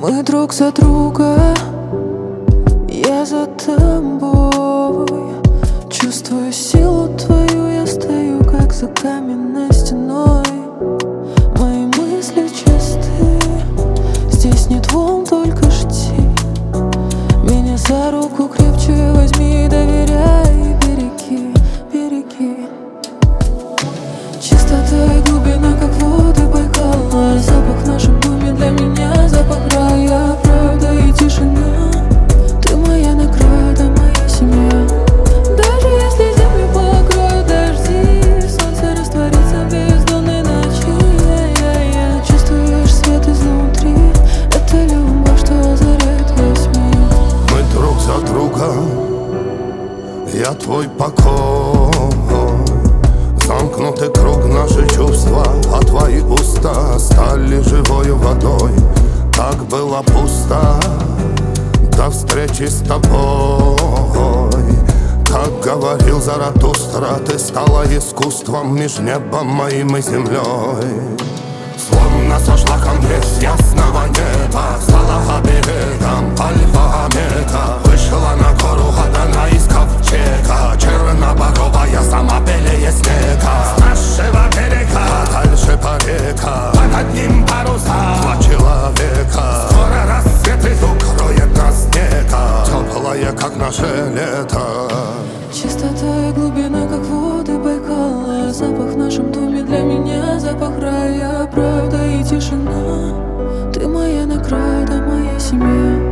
Мы друг за друга, я за тобой. Чувствую силу твою, я стою как за каменной стеной. Мои мысли чисты, здесь нет волн, только жди. Меня за руку крепче возьми, доверяй, береги, береги. Чистота и глубина, как воды Байкала. Запах в нашем доме для меня запах рая. Правда и тишина, ты моя награда, моя семья. Даже если землю покроют дожди, солнце растворится в бездонной ночи. Чувствуешь свет изнутри, это любовь, что озаряет весь мир. Мы друг за друга, я твой покой. Замкнутый круг, наши чувства, а твои уста стали живою водой. Так было пусто до встречи с тобой. Как говорил Заратустра, ты стала искусством меж небом моим и землей. Словно сошла конгресс ясного неба, стала оберегом альфа-омега. Вышла на гору Гадана из ковчега, черноборовая, сама белее снега. С нашего берега дальше по река, под одним паруса два человека. Скоро рассвет и укроет нас снега, теплое, как наше лето. Чистота и глубина, как воды Байкала. Запах в нашем доме для меня запах рая. Правда и тишина, ты моя награда, моя семья.